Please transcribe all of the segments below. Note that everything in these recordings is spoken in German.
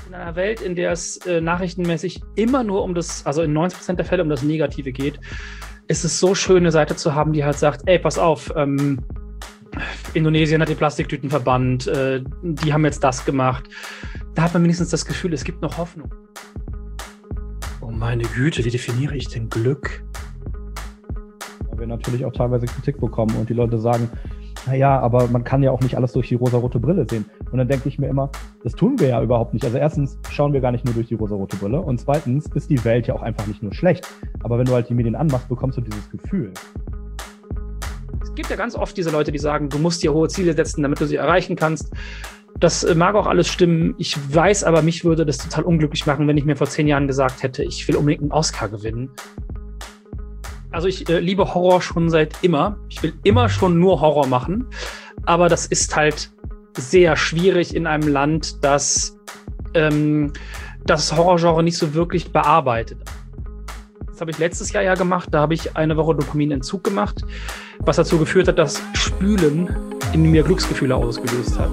In einer Welt, in der es nachrichtenmäßig immer nur um das, also in 90% der Fälle um das Negative geht, ist es so schön, eine Seite zu haben, die halt sagt, ey, pass auf, Indonesien hat die Plastiktüten verbannt, die haben jetzt das gemacht. Da hat man wenigstens das Gefühl, es gibt noch Hoffnung. Oh meine Güte, wie definiere ich denn Glück? Weil wir natürlich auch teilweise Kritik bekommen und die Leute sagen, naja, aber man kann ja auch nicht alles durch die rosarote Brille sehen. Und dann denke ich mir immer, das tun wir ja überhaupt nicht. Also erstens schauen wir gar nicht nur durch die rosarote Brille und zweitens ist die Welt ja auch einfach nicht nur schlecht. Aber wenn du halt die Medien anmachst, bekommst du dieses Gefühl. Es gibt ja ganz oft diese Leute, die sagen, du musst dir hohe Ziele setzen, damit du sie erreichen kannst. Das mag auch alles stimmen. Ich weiß aber, mich würde das total unglücklich machen, wenn ich mir vor 10 Jahren gesagt hätte, ich will unbedingt einen Oscar gewinnen. Also ich liebe Horror schon seit immer. Ich will immer schon nur Horror machen. Aber das ist halt sehr schwierig in einem Land, das das Horrorgenre nicht so wirklich bearbeitet. Das habe ich letztes Jahr ja gemacht. Da habe ich eine Woche Dopaminentzug gemacht, was dazu geführt hat, dass Spülen in mir Glücksgefühle ausgelöst hat.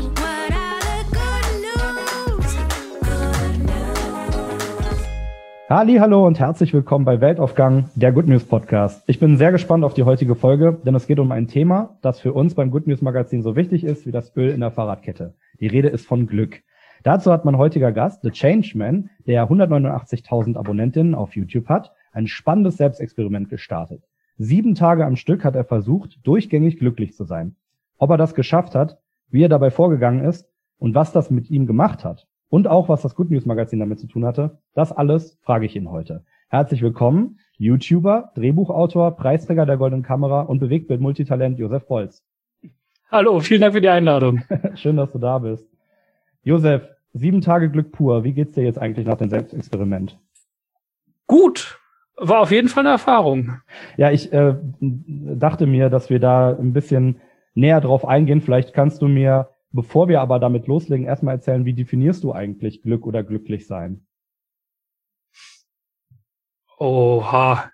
Hallo und herzlich willkommen bei Weltaufgang, der Good News Podcast. Ich bin sehr gespannt auf die heutige Folge, denn es geht um ein Thema, das für uns beim Good News Magazin so wichtig ist wie das Öl in der Fahrradkette. Die Rede ist von Glück. Dazu hat mein heutiger Gast, The Changeman, der 189.000 Abonnentinnen auf YouTube hat, ein spannendes Selbstexperiment gestartet. 7 Tage am Stück hat er versucht, durchgängig glücklich zu sein. Ob er das geschafft hat, wie er dabei vorgegangen ist und was das mit ihm gemacht hat. Und auch, was das Good News Magazin damit zu tun hatte, das alles frage ich ihn heute. Herzlich willkommen, YouTuber, Drehbuchautor, Preisträger der Goldenen Kamera und Bewegtbild-Multitalent Josef Bolz. Hallo, vielen Dank für die Einladung. Schön, dass du da bist. Josef, 7 Tage Glück pur. Wie geht's dir jetzt eigentlich nach dem Selbstexperiment? Gut, war auf jeden Fall eine Erfahrung. Ja, ich dachte mir, dass wir da ein bisschen näher drauf eingehen. Vielleicht kannst du mir, bevor wir aber damit loslegen, erstmal erzählen, wie definierst du eigentlich Glück oder glücklich sein? Oha.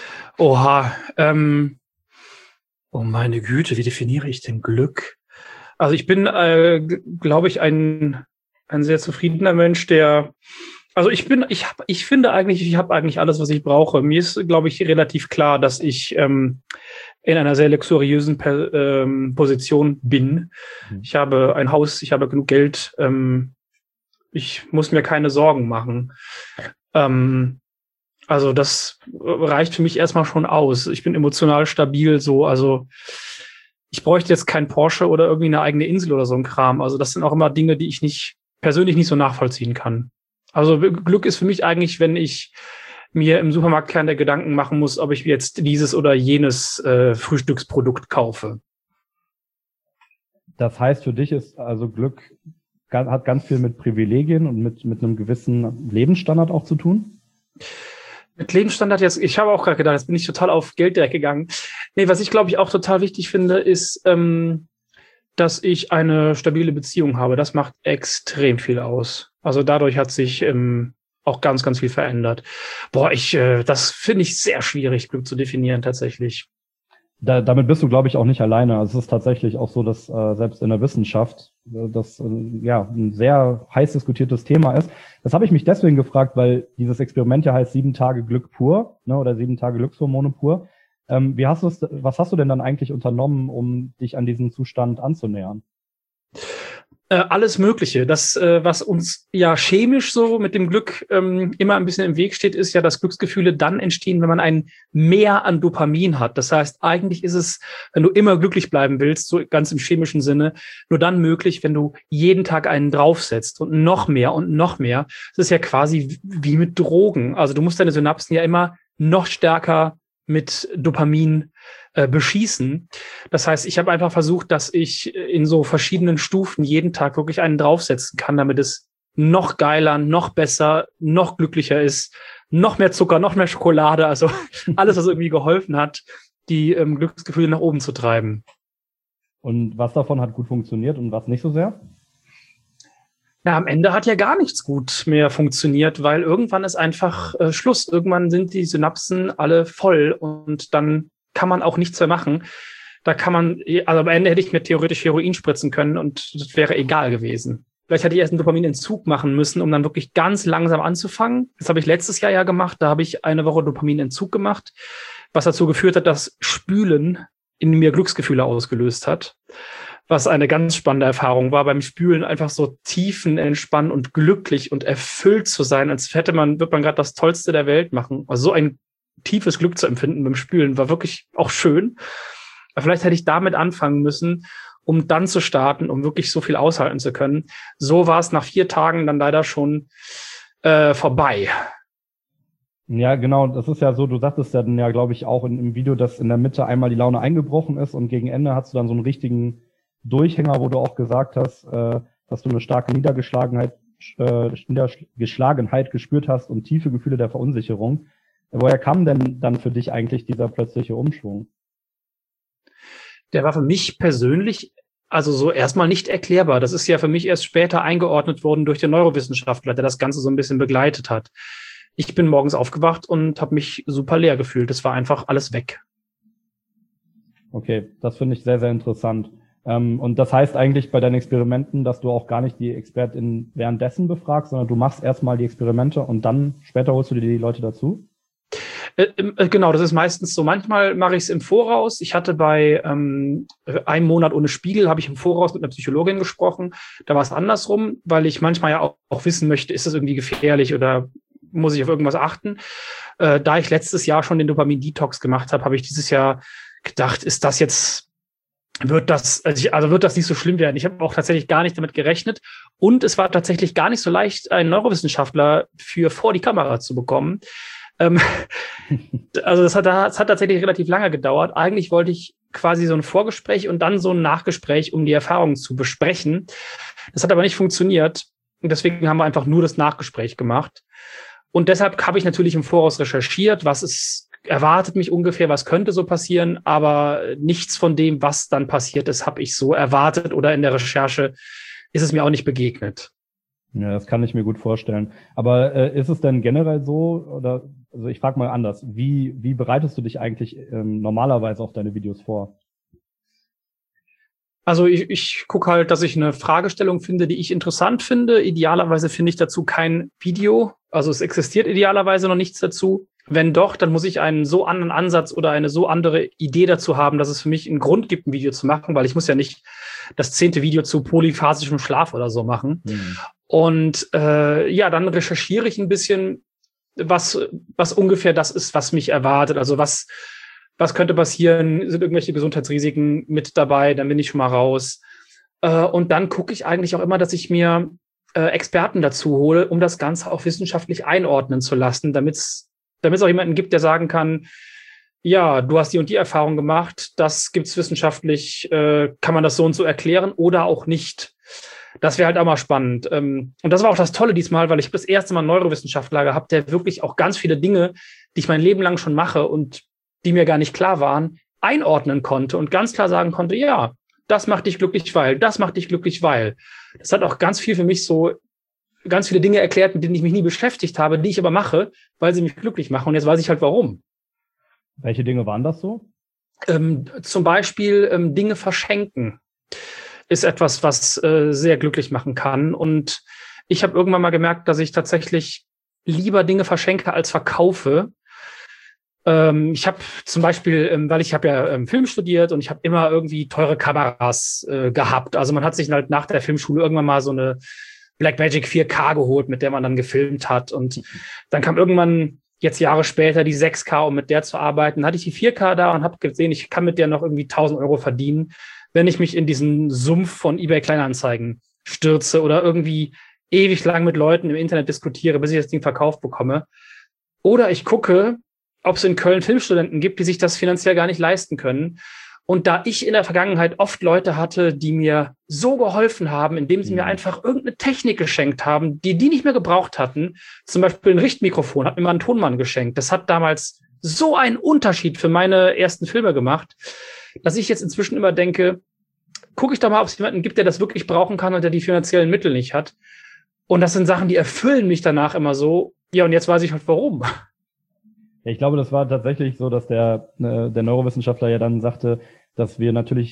Oh meine Güte, wie definiere ich denn Glück? Also ich bin, glaube ich, ein sehr zufriedener Mensch, der, also ich finde eigentlich, ich habe eigentlich alles, was ich brauche. Mir ist, glaube ich, relativ klar, dass ich in einer sehr luxuriösen Position bin. Ich habe ein Haus, ich habe genug Geld, ich muss mir keine Sorgen machen. Also das reicht für mich erstmal schon aus. Ich bin emotional stabil so, also ich bräuchte jetzt kein Porsche oder irgendwie eine eigene Insel oder so ein Kram. Also das sind auch immer Dinge, die ich persönlich nicht so nachvollziehen kann. Also Glück ist für mich eigentlich, wenn ich mir im Supermarkt keine Gedanken machen muss, ob ich jetzt dieses oder jenes Frühstücksprodukt kaufe. Das heißt, für dich ist also Glück hat ganz viel mit Privilegien und mit einem gewissen Lebensstandard auch zu tun? Mit Lebensstandard jetzt, ich habe auch gerade gedacht, jetzt bin ich total auf Geld direkt gegangen. Nee, was ich glaube ich auch total wichtig finde, ist, dass ich eine stabile Beziehung habe. Das macht extrem viel aus. Also dadurch hat sich auch ganz, ganz viel verändert. Das finde ich sehr schwierig, Glück zu definieren tatsächlich. Damit bist du, glaube ich, auch nicht alleine. Also es ist tatsächlich auch so, dass selbst in der Wissenschaft das ein sehr heiß diskutiertes Thema ist. Das habe ich mich deswegen gefragt, weil dieses Experiment ja heißt 7 Tage Glück pur, ne, oder 7 Tage Glückshormone pur. Was hast du denn dann eigentlich unternommen, um dich an diesen Zustand anzunähern? Alles Mögliche. Das, was uns ja chemisch so mit dem Glück immer ein bisschen im Weg steht, ist ja, dass Glücksgefühle dann entstehen, wenn man ein Mehr an Dopamin hat. Das heißt, eigentlich ist es, wenn du immer glücklich bleiben willst, so ganz im chemischen Sinne, nur dann möglich, wenn du jeden Tag einen draufsetzt und noch mehr und noch mehr. Das ist ja quasi wie mit Drogen. Also du musst deine Synapsen ja immer noch stärker mit Dopamin beschießen. Das heißt, ich habe einfach versucht, dass ich in so verschiedenen Stufen jeden Tag wirklich einen draufsetzen kann, damit es noch geiler, noch besser, noch glücklicher ist, noch mehr Zucker, noch mehr Schokolade, also alles, was irgendwie geholfen hat, die Glücksgefühle nach oben zu treiben. Und was davon hat gut funktioniert und was nicht so sehr? Ja, am Ende hat ja gar nichts gut mehr funktioniert, weil irgendwann ist einfach Schluss. Irgendwann sind die Synapsen alle voll und dann kann man auch nichts mehr machen. Da kann man, also am Ende hätte ich mir theoretisch Heroin spritzen können und das wäre egal gewesen. Vielleicht hätte ich erst einen Dopaminentzug machen müssen, um dann wirklich ganz langsam anzufangen. Das habe ich letztes Jahr ja gemacht. Da habe ich eine Woche Dopaminentzug gemacht, was dazu geführt hat, dass Spülen in mir Glücksgefühle ausgelöst hat. Was eine ganz spannende Erfahrung war, beim Spülen einfach so tiefenentspannt und glücklich und erfüllt zu sein, als wird man gerade das Tollste der Welt machen. Also so ein tiefes Glück zu empfinden beim Spülen war wirklich auch schön. Aber vielleicht hätte ich damit anfangen müssen, um dann zu starten, um wirklich so viel aushalten zu können. So war es nach 4 Tagen dann leider schon vorbei. Ja, genau, das ist ja so, du sagtest ja dann ja, glaube ich, auch im Video, dass in der Mitte einmal die Laune eingebrochen ist und gegen Ende hast du dann so einen richtigen Durchhänger, wo du auch gesagt hast, dass du eine starke Niedergeschlagenheit gespürt hast und tiefe Gefühle der Verunsicherung. Woher kam denn dann für dich eigentlich dieser plötzliche Umschwung? Der war für mich persönlich also so erstmal nicht erklärbar. Das ist ja für mich erst später eingeordnet worden durch den Neurowissenschaftler, der das Ganze so ein bisschen begleitet hat. Ich bin morgens aufgewacht und habe mich super leer gefühlt. Es war einfach alles weg. Okay, das finde ich sehr, sehr interessant. Und das heißt eigentlich bei deinen Experimenten, dass du auch gar nicht die ExpertInnen währenddessen befragst, sondern du machst erstmal die Experimente und dann später holst du dir die Leute dazu? Genau, das ist meistens so. Manchmal mache ich es im Voraus. Ich hatte bei einem Monat ohne Spiegel, habe ich im Voraus mit einer Psychologin gesprochen. Da war es andersrum, weil ich manchmal ja auch wissen möchte, ist das irgendwie gefährlich oder muss ich auf irgendwas achten. Da ich letztes Jahr schon den Dopamin-Detox gemacht habe, habe ich dieses Jahr gedacht, wird das nicht so schlimm werden. Ich habe auch tatsächlich gar nicht damit gerechnet. Und es war tatsächlich gar nicht so leicht, einen Neurowissenschaftler vor die Kamera zu bekommen. Also das hat tatsächlich relativ lange gedauert. Eigentlich wollte ich quasi so ein Vorgespräch und dann so ein Nachgespräch, um die Erfahrungen zu besprechen. Das hat aber nicht funktioniert. Und deswegen haben wir einfach nur das Nachgespräch gemacht. Und deshalb habe ich natürlich im Voraus recherchiert, erwartet mich ungefähr, was könnte so passieren, aber nichts von dem, was dann passiert ist, habe ich so erwartet oder in der Recherche ist es mir auch nicht begegnet. Ja, das kann ich mir gut vorstellen. Aber ist es denn generell so, oder also ich frage mal anders, wie bereitest du dich eigentlich normalerweise auf deine Videos vor? Also ich gucke halt, dass ich eine Fragestellung finde, die ich interessant finde. Idealerweise finde ich dazu kein Video. Also es existiert idealerweise noch nichts dazu. Wenn doch, dann muss ich einen so anderen Ansatz oder eine so andere Idee dazu haben, dass es für mich einen Grund gibt, ein Video zu machen, weil ich muss ja nicht das 10. Video zu polyphasischem Schlaf oder so machen. Und dann recherchiere ich ein bisschen, was ungefähr das ist, was mich erwartet. Also was könnte passieren? Sind irgendwelche Gesundheitsrisiken mit dabei? Dann bin ich schon mal raus. Und dann gucke ich eigentlich auch immer, dass ich mir Experten dazu hole, um das Ganze auch wissenschaftlich einordnen zu lassen, damit es auch jemanden gibt, der sagen kann, ja, du hast die und die Erfahrung gemacht, das gibt's wissenschaftlich, kann man das so und so erklären oder auch nicht. Das wäre halt auch mal spannend. Und das war auch das Tolle diesmal, weil ich das erste Mal einen Neurowissenschaftler gehabt, der wirklich auch ganz viele Dinge, die ich mein Leben lang schon mache und die mir gar nicht klar waren, einordnen konnte und ganz klar sagen konnte, ja, das macht dich glücklich, weil, das macht dich glücklich, weil. Das hat auch ganz viel für mich so, ganz viele Dinge erklärt, mit denen ich mich nie beschäftigt habe, die ich aber mache, weil sie mich glücklich machen. Und jetzt weiß ich halt, warum. Welche Dinge waren das so? Zum Beispiel Dinge verschenken ist etwas, was sehr glücklich machen kann. Und ich habe irgendwann mal gemerkt, dass ich tatsächlich lieber Dinge verschenke als verkaufe. Ich habe zum Beispiel, weil ich habe ja Film studiert und ich habe immer irgendwie teure Kameras gehabt. Also man hat sich halt nach der Filmschule irgendwann mal so eine Blackmagic 4K geholt, mit der man dann gefilmt hat. Und dann kam irgendwann jetzt Jahre später die 6K, um mit der zu arbeiten. Dann hatte ich die 4K da und habe gesehen, ich kann mit der noch irgendwie 1.000 Euro verdienen, wenn ich mich in diesen Sumpf von eBay Kleinanzeigen stürze oder irgendwie ewig lang mit Leuten im Internet diskutiere, bis ich das Ding verkauft bekomme. Oder ich gucke, ob es in Köln Filmstudenten gibt, die sich das finanziell gar nicht leisten können. Und da ich in der Vergangenheit oft Leute hatte, die mir so geholfen haben, indem sie mir einfach irgendeine Technik geschenkt haben, die nicht mehr gebraucht hatten, zum Beispiel ein Richtmikrofon, hat mir mal ein Tonmann geschenkt. Das hat damals so einen Unterschied für meine ersten Filme gemacht, dass ich jetzt inzwischen immer denke, gucke ich doch mal, ob es jemanden gibt, der das wirklich brauchen kann und der die finanziellen Mittel nicht hat. Und das sind Sachen, die erfüllen mich danach immer so. Ja, und jetzt weiß ich halt, warum. Ja, ich glaube, das war tatsächlich so, dass der Neurowissenschaftler ja dann sagte, dass wir natürlich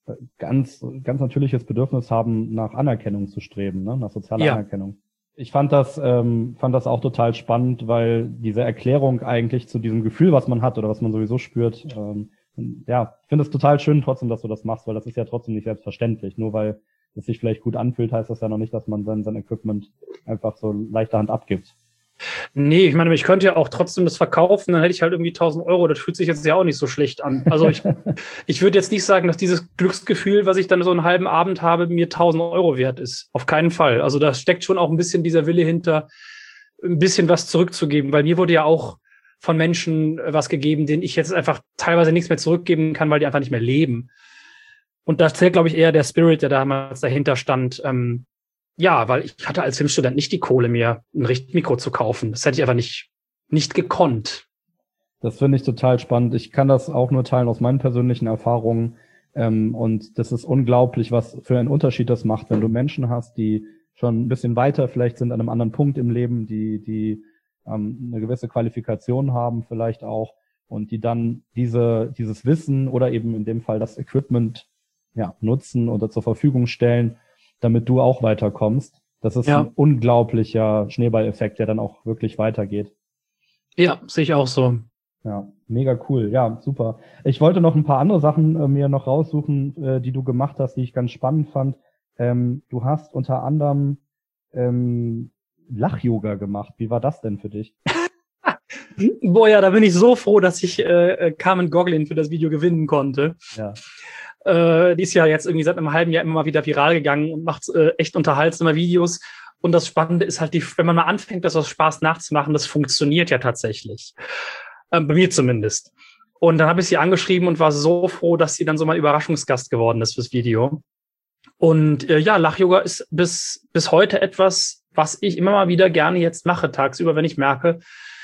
ganz natürliches Bedürfnis haben, nach Anerkennung zu streben, ne? Nach sozialer Anerkennung. Ich fand das auch total spannend, weil diese Erklärung eigentlich zu diesem Gefühl, was man hat oder was man sowieso spürt, ich finde es total schön trotzdem, dass du das machst, weil das ist ja trotzdem nicht selbstverständlich. Nur weil es sich vielleicht gut anfühlt, heißt das ja noch nicht, dass man sein Equipment einfach so leichter Hand abgibt. Nee, ich meine, ich könnte ja auch trotzdem das verkaufen, dann hätte ich halt irgendwie 1.000 Euro. Das fühlt sich jetzt ja auch nicht so schlecht an. Also ich würde jetzt nicht sagen, dass dieses Glücksgefühl, was ich dann so einen halben Abend habe, mir 1.000 Euro wert ist. Auf keinen Fall. Also da steckt schon auch ein bisschen dieser Wille hinter, ein bisschen was zurückzugeben, weil mir wurde ja auch von Menschen was gegeben, denen ich jetzt einfach teilweise nichts mehr zurückgeben kann, weil die einfach nicht mehr leben. Und da zählt, glaube ich, eher der Spirit, der damals dahinter stand. Weil ich hatte als Filmstudent nicht die Kohle, mir ein Richtmikro zu kaufen. Das hätte ich einfach nicht gekonnt. Das finde ich total spannend. Ich kann das auch nur teilen aus meinen persönlichen Erfahrungen. Und das ist unglaublich, was für einen Unterschied das macht, wenn du Menschen hast, die schon ein bisschen weiter vielleicht sind an einem anderen Punkt im Leben, die eine gewisse Qualifikation haben vielleicht auch und die dann dieses Wissen oder eben in dem Fall das Equipment nutzen oder zur Verfügung stellen, damit du auch weiterkommst. Das ist ein unglaublicher Schneeballeffekt, der dann auch wirklich weitergeht. Ja, sehe ich auch so. Ja, mega cool. Ja, super. Ich wollte noch ein paar andere Sachen mir noch raussuchen, die du gemacht hast, die ich ganz spannend fand. Du hast unter anderem Lach-Yoga gemacht. Wie war das denn für dich? Boah, ja, da bin ich so froh, dass ich Carmen Goglin für das Video gewinnen konnte. Ja. Die ist ja jetzt irgendwie seit einem halben Jahr immer mal wieder viral gegangen und macht echt unterhaltsame Videos. Und das Spannende ist halt, wenn man mal anfängt, das aus Spaß nachzumachen, das funktioniert ja tatsächlich. Bei mir zumindest. Und dann habe ich sie angeschrieben und war so froh, dass sie dann so mein Überraschungsgast geworden ist fürs Video. Und Lach-Yoga ist bis heute etwas, was ich immer mal wieder gerne jetzt mache, tagsüber, wenn ich merke,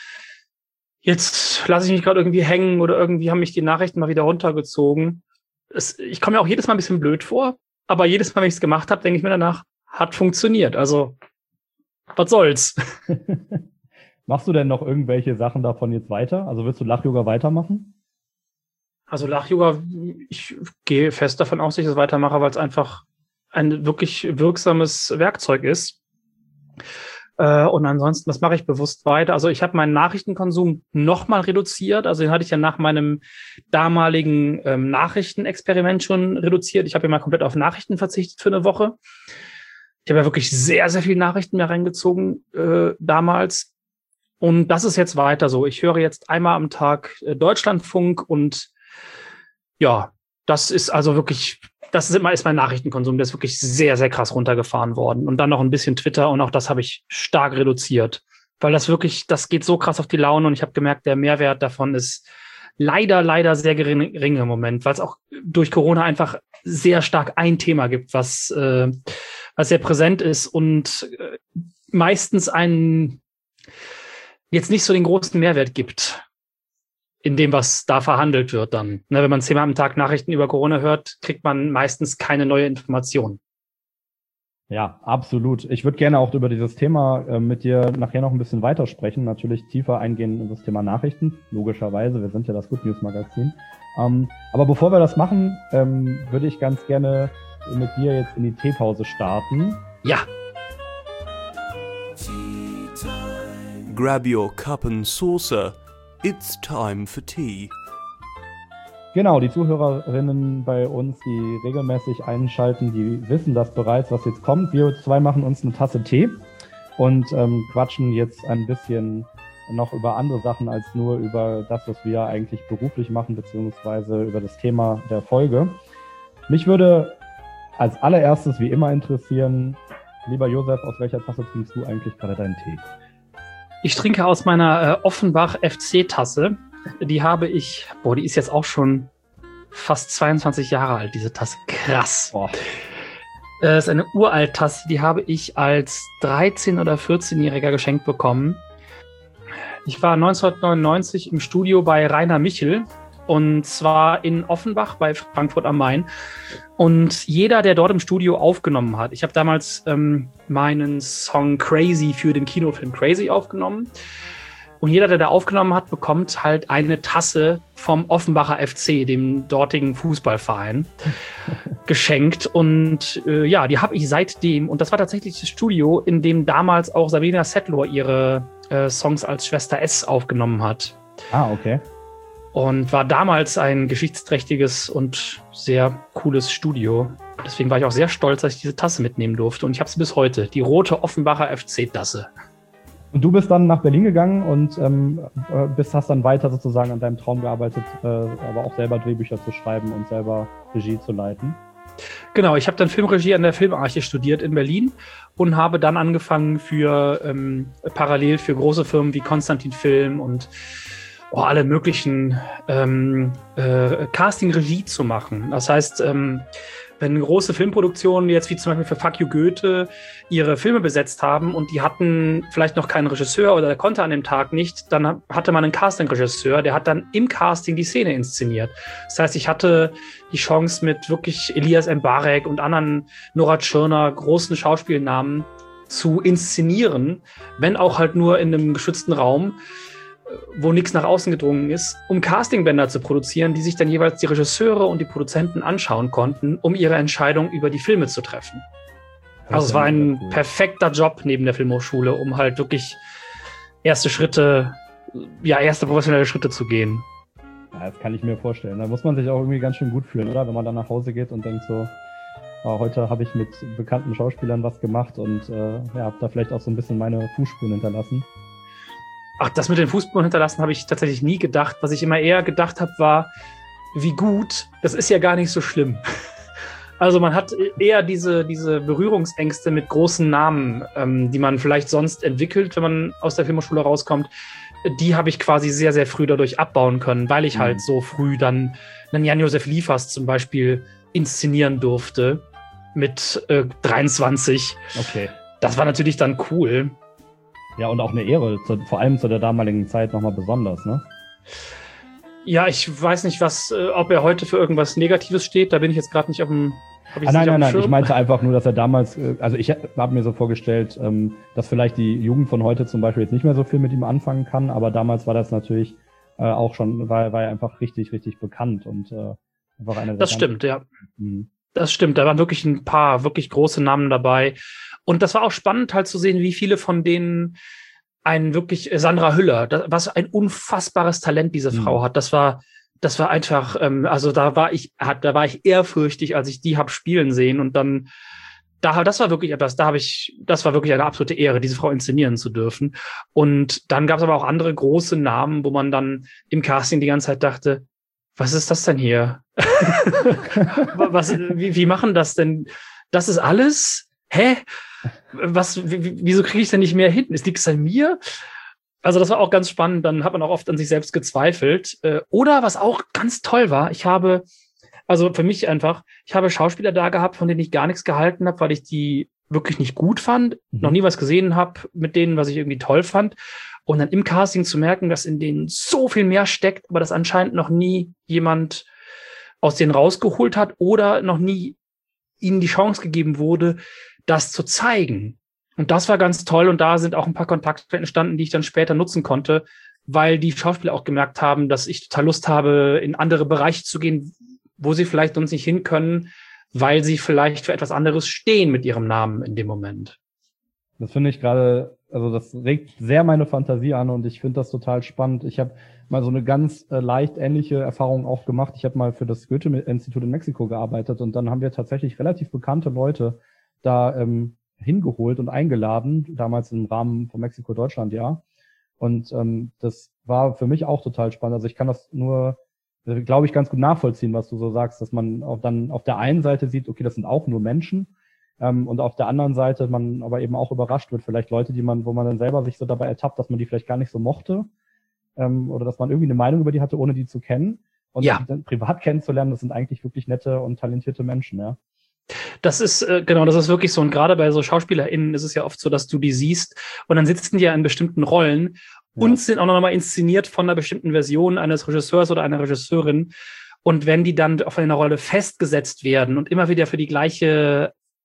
jetzt lasse ich mich gerade irgendwie hängen oder irgendwie haben mich die Nachrichten mal wieder runtergezogen. Ich komme mir auch jedes Mal ein bisschen blöd vor, aber jedes Mal, wenn ich es gemacht habe, denke ich mir danach, hat funktioniert. Also, was soll's? Machst du denn noch irgendwelche Sachen davon jetzt weiter? Also willst du Lach-Yoga weitermachen? Also Lach-Yoga, ich gehe fest davon aus, dass ich das weitermache, weil es einfach ein wirklich wirksames Werkzeug ist. Und ansonsten, das mache ich bewusst weiter. Also ich habe meinen Nachrichtenkonsum nochmal reduziert. Also den hatte ich ja nach meinem damaligen Nachrichtenexperiment schon reduziert. Ich habe ja mal komplett auf Nachrichten verzichtet für eine Woche. Ich habe ja wirklich sehr, sehr viel Nachrichten mehr reingezogen damals. Und das ist jetzt weiter so. Ich höre jetzt einmal am Tag Deutschlandfunk und ja, das ist also wirklich, ist mein Nachrichtenkonsum, der ist wirklich sehr, sehr krass runtergefahren worden. Und dann noch ein bisschen Twitter und auch das habe ich stark reduziert. Weil das geht so krass auf die Laune und ich habe gemerkt, der Mehrwert davon ist leider sehr gering im Moment, weil es auch durch Corona einfach sehr stark ein Thema gibt, was sehr präsent ist und meistens jetzt nicht so den großen Mehrwert gibt in dem, was da verhandelt wird dann. Wenn man 10-mal am Tag Nachrichten über Corona hört, kriegt man meistens keine neue Information. Ja, absolut. Ich würde gerne auch über dieses Thema mit dir nachher noch ein bisschen weitersprechen, natürlich tiefer eingehen in das Thema Nachrichten, logischerweise, wir sind ja das Good News Magazin. Aber bevor wir das machen, würde ich ganz gerne mit dir jetzt in die Teepause starten. Ja. Grab your cup and saucer. It's time for tea. Genau, die Zuhörerinnen bei uns, die regelmäßig einschalten, die wissen das bereits, was jetzt kommt. Wir zwei machen uns eine Tasse Tee und quatschen jetzt ein bisschen noch über andere Sachen als nur über das, was wir eigentlich beruflich machen, beziehungsweise über das Thema der Folge. Mich würde als allererstes wie immer interessieren, lieber Josef, aus welcher Tasse trinkst du eigentlich gerade deinen Tee? Ich trinke aus meiner Offenbach FC-Tasse. Die habe ich, die ist jetzt auch schon fast 22 Jahre alt, diese Tasse. Krass. Boah. Das ist eine Uralt-Tasse, die habe ich als 13- oder 14-Jähriger geschenkt bekommen. Ich war 1999 im Studio bei Rainer Michel und zwar in Offenbach bei Frankfurt am Main. Und jeder, der dort im Studio aufgenommen hat, ich habe damals meinen Song Crazy für den Kinofilm Crazy aufgenommen. Und jeder, der da aufgenommen hat, bekommt halt eine Tasse vom Offenbacher FC, dem dortigen Fußballverein, geschenkt. Und ja, die habe ich seitdem. Und das war tatsächlich das Studio, in dem damals auch Sabrina Settler ihre Songs als Schwester S aufgenommen hat. Ah, okay. Und war damals ein geschichtsträchtiges und sehr cooles Studio. Deswegen war ich auch sehr stolz, dass ich diese Tasse mitnehmen durfte. Und ich habe sie bis heute, die rote Offenbacher FC-Tasse. Und du bist dann nach Berlin gegangen und hast dann weiter sozusagen an deinem Traum gearbeitet, aber auch selber Drehbücher zu schreiben und selber Regie zu leiten. Genau, ich habe dann Filmregie an der Filmarche studiert in Berlin und habe dann angefangen parallel für große Firmen wie Konstantin Film und alle möglichen Casting-Regie zu machen. Das heißt, wenn große Filmproduktionen jetzt wie zum Beispiel für Fuck You Goethe ihre Filme besetzt haben und die hatten vielleicht noch keinen Regisseur oder der konnte an dem Tag nicht, dann hatte man einen Casting-Regisseur, der hat dann im Casting die Szene inszeniert. Das heißt, ich hatte die Chance mit wirklich Elias Mbarek und anderen Nora Tschirner, großen Schauspielnamen zu inszenieren, wenn auch halt nur in einem geschützten Raum, wo nichts nach außen gedrungen ist, um Castingbänder zu produzieren, die sich dann jeweils die Regisseure und die Produzenten anschauen konnten, um ihre Entscheidung über die Filme zu treffen. Also es war ein perfekter Job neben der Filmhochschule, um halt wirklich erste professionelle Schritte zu gehen. Ja, das kann ich mir vorstellen. Da muss man sich auch irgendwie ganz schön gut fühlen, oder? Wenn man dann nach Hause geht und denkt so, heute habe ich mit bekannten Schauspielern was gemacht und habe da vielleicht auch so ein bisschen meine Fußspuren hinterlassen. Ach, das mit den Fußspuren hinterlassen habe ich tatsächlich nie gedacht. Was ich immer eher gedacht habe, war, wie gut, das ist ja gar nicht so schlimm. Also man hat eher diese Berührungsängste mit großen Namen, die man vielleicht sonst entwickelt, wenn man aus der Filmhochschule rauskommt. Die habe ich quasi sehr, sehr früh dadurch abbauen können, weil ich halt so früh dann einen Jan-Josef Liefers zum Beispiel inszenieren durfte mit 23. Okay. Das war natürlich dann cool. Ja, und auch eine Ehre, vor allem zu der damaligen Zeit nochmal besonders, ne? Ja, ich weiß nicht, ob er heute für irgendwas Negatives steht. Da bin ich jetzt gerade nicht auf dem Nein. Ich meinte einfach nur, dass er damals, also ich habe mir so vorgestellt, dass vielleicht die Jugend von heute zum Beispiel jetzt nicht mehr so viel mit ihm anfangen kann, aber damals war das natürlich auch schon, war er einfach richtig, richtig bekannt und einfach eine. Das stimmt, ja. Das stimmt, da waren wirklich ein paar wirklich große Namen dabei. Und das war auch spannend halt zu sehen, wie viele von denen Sandra Hüller, was ein unfassbares Talent diese Frau hat. Das war einfach, also da war ich ehrfürchtig, als ich die hab spielen sehen und dann, das war wirklich etwas, das war wirklich eine absolute Ehre, diese Frau inszenieren zu dürfen. Und dann gab es aber auch andere große Namen, wo man dann im Casting die ganze Zeit dachte, was ist das denn hier? Wie machen das denn? Das ist alles? Hä? Wieso kriege ich denn nicht mehr hin? Liegt es an mir? Also das war auch ganz spannend. Dann hat man auch oft an sich selbst gezweifelt. Oder was auch ganz toll war, für mich einfach, ich habe Schauspieler da gehabt, von denen ich gar nichts gehalten habe, weil ich die wirklich nicht gut fand, noch nie was gesehen habe mit denen, was ich irgendwie toll fand. Und dann im Casting zu merken, dass in denen so viel mehr steckt, aber dass anscheinend noch nie jemand aus denen rausgeholt hat oder noch nie ihnen die Chance gegeben wurde, das zu zeigen. Und das war ganz toll. Und da sind auch ein paar Kontakte entstanden, die ich dann später nutzen konnte, weil die Schauspieler auch gemerkt haben, dass ich total Lust habe, in andere Bereiche zu gehen, wo sie vielleicht sonst nicht hin können, weil sie vielleicht für etwas anderes stehen mit ihrem Namen in dem Moment. Das finde ich gerade, also das regt sehr meine Fantasie an und ich finde das total spannend. Ich habe mal so eine ganz leicht ähnliche Erfahrung auch gemacht. Ich habe mal für das Goethe-Institut in Mexiko gearbeitet und dann haben wir tatsächlich relativ bekannte Leute da hingeholt und eingeladen, damals im Rahmen von Mexiko-Deutschland-Jahr. Und das war für mich auch total spannend. Also ich kann das nur, glaube ich, ganz gut nachvollziehen, was du so sagst, dass man auch dann auf der einen Seite sieht, okay, das sind auch nur Menschen. Und auf der anderen Seite man aber eben auch überrascht wird, vielleicht Leute, wo man dann selber sich so dabei ertappt, dass man die vielleicht gar nicht so mochte, oder dass man irgendwie eine Meinung über die hatte, ohne die zu kennen. Und die dann privat kennenzulernen, das sind eigentlich wirklich nette und talentierte Menschen, ja. Das ist das ist wirklich so. Und gerade bei so SchauspielerInnen ist es ja oft so, dass du die siehst und dann sitzen die ja in bestimmten Rollen und sind auch noch mal inszeniert von einer bestimmten Version eines Regisseurs oder einer Regisseurin. Und wenn die dann auf einer Rolle festgesetzt werden und immer wieder für die gleiche